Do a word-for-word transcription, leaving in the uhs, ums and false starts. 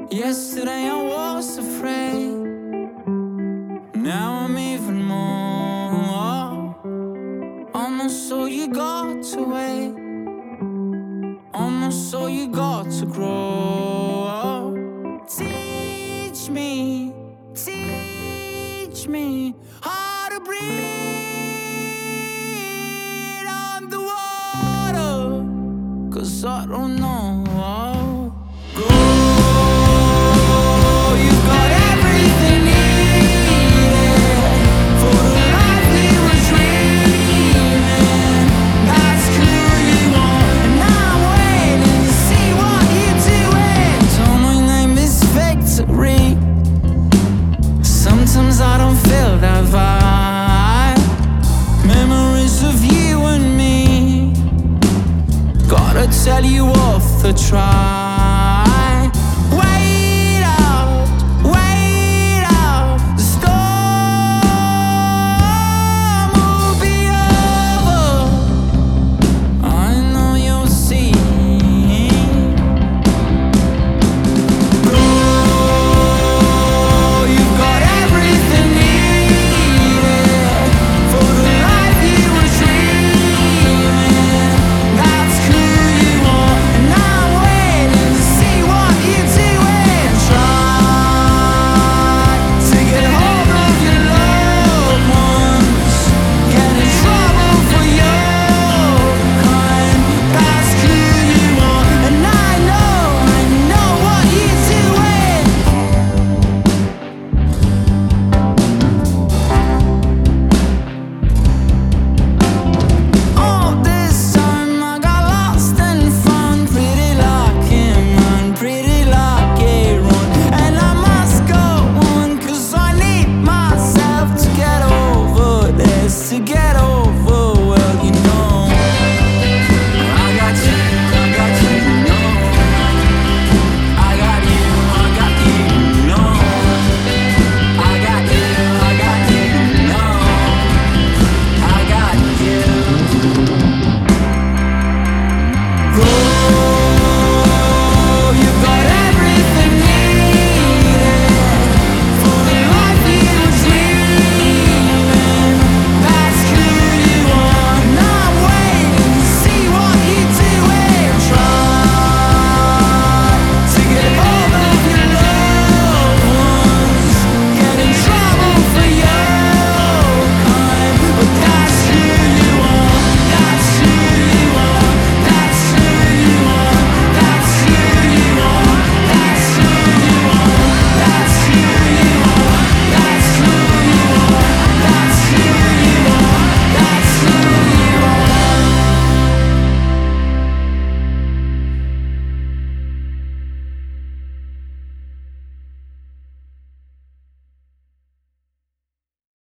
Yesterday I was afraid, now I'm even more. Almost so you got to wait, almost so you got to grow. Teach me, teach me how to breathe underwater, 'cause I don't know. Sometimes I don't feel that vibe. Memories of you and me, gotta tell you off the trial.